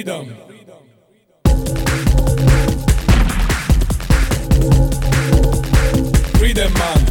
freedom. Freedom, man.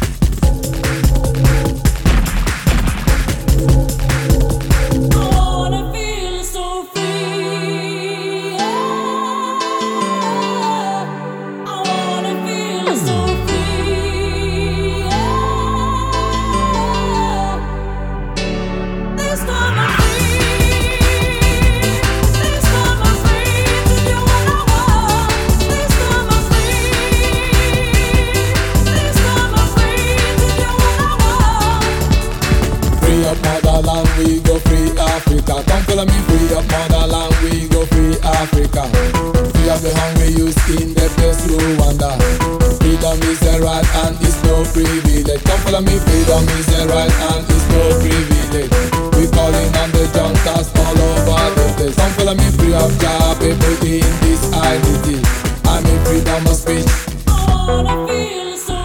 Motherland, we go free Africa. Come follow me, free up motherland, we go free Africa. Free up the hungry youth in the place Rwanda. Freedom is a right and it's no privilege. Come follow me, freedom is a right and it's no privilege. We calling on the juntas all over the place. Come follow me, free up job people in this identity. I mean freedom of speech. Oh, I feel so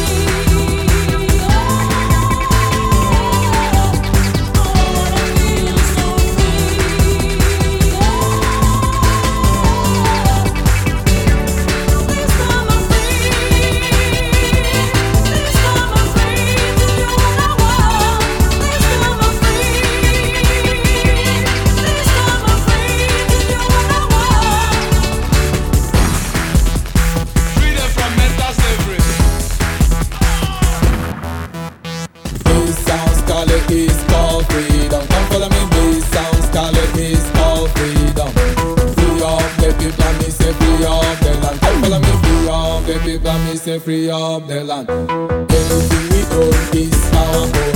is called freedom. Come follow me, this sounds scarlet is called freedom. Free up the people and me say free up the land. Come follow me, free up the people and me say free up the land. Anything we own is our own.